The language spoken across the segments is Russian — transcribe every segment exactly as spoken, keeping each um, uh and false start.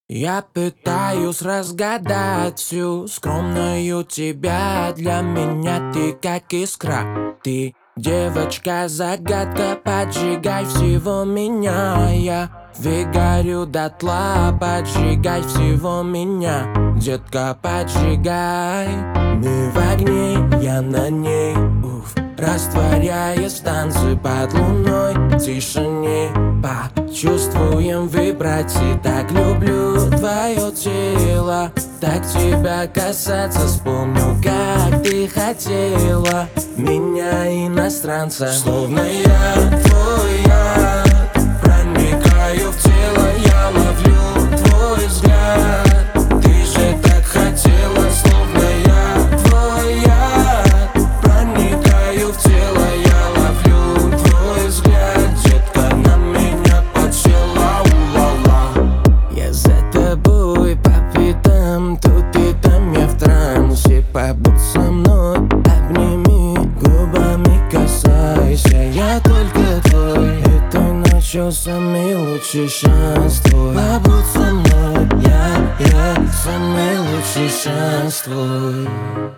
Я пытаюсь разгадать всю скромную тебя. Для меня ты как искра. Ты девочка-загадка, поджигай всего меня. Я выгорю дотла, поджигай всего меня. Детка, поджигай. Мы в огне, я на ней. Уф. Растворяясь в танце под луной, в тишине почувствуем вибрации. Так люблю твое тело, так тебя касаться. Вспомню, как ты хотела меня, иностранца. Словно я твой яд, проникаю в тело, я ловлю твой взгляд. Ты же так хотела, словно я твой яд, проникаю в тело, я ловлю твой взгляд. Детка на меня подсела, у-ла-ла. Я за тобой по пятам, тут и там я в трансе. Побудь со мной, обними, губами касайся. Я только твой, этой ночью самый лучший шанс твой. Побудь со мной, я, я, самый лучший шанс твой.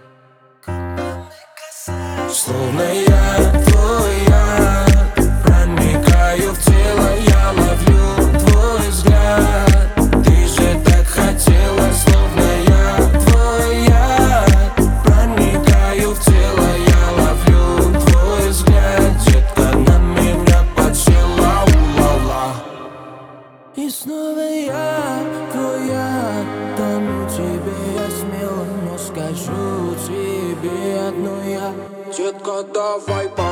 Словно я твой яд, проникаю в тело, я ловлю твой взгляд. Ты же так хотела, словно я твой яд, проникаю в тело, я ловлю твой взгляд. Детка на меня подсела, у-ла-ла. И снова я твой яд, тону тебе я смело, но скажу тебе одно я. Детка, давай по